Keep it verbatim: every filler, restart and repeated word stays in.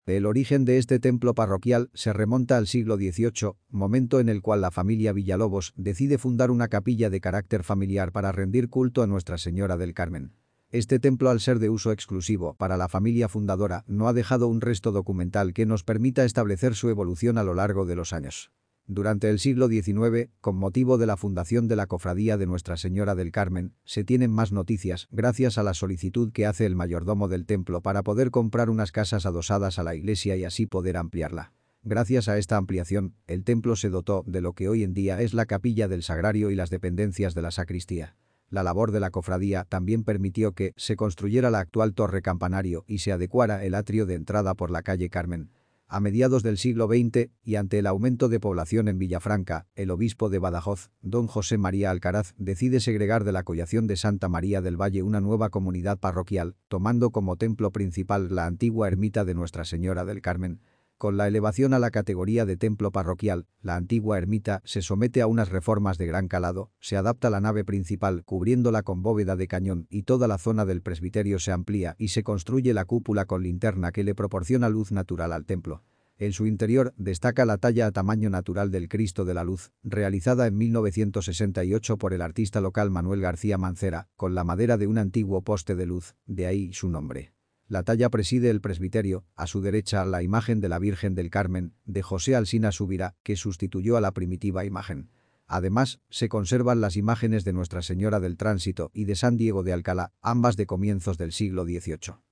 El origen de este templo parroquial se remonta al siglo dieciocho, momento en el cual la familia Villalobos decide fundar una capilla de carácter familiar para rendir culto a Nuestra Señora del Carmen. Este templo, al ser de uso exclusivo para la familia fundadora, no ha dejado un resto documental que nos permita establecer su evolución a lo largo de los años. Durante el siglo diecinueve, con motivo de la fundación de la Cofradía de Nuestra Señora del Carmen, se tienen más noticias gracias a la solicitud que hace el mayordomo del templo para poder comprar unas casas adosadas a la iglesia y así poder ampliarla. Gracias a esta ampliación, el templo se dotó de lo que hoy en día es la capilla del Sagrario y las dependencias de la sacristía. La labor de la cofradía también permitió que se construyera la actual torre campanario y se adecuara el atrio de entrada por la calle Carmen. A mediados del siglo veinte, y ante el aumento de población en Villafranca, el obispo de Badajoz, don José María Alcaraz, decide segregar de la Collación de Santa María del Valle una nueva comunidad parroquial, tomando como templo principal la antigua ermita de Nuestra Señora del Carmen. Con la elevación a la categoría de templo parroquial, la antigua ermita se somete a unas reformas de gran calado, se adapta la nave principal cubriéndola con bóveda de cañón y toda la zona del presbiterio se amplía y se construye la cúpula con linterna que le proporciona luz natural al templo. En su interior destaca la talla a tamaño natural del Cristo de la Luz, realizada en mil novecientos sesenta y ocho por el artista local Manuel García Mancera, con la madera de un antiguo poste de luz, de ahí su nombre. La talla preside el presbiterio, a su derecha la imagen de la Virgen del Carmen, de José Alsina Subirá, que sustituyó a la primitiva imagen. Además, se conservan las imágenes de Nuestra Señora del Tránsito y de San Diego de Alcalá, ambas de comienzos del siglo dieciocho.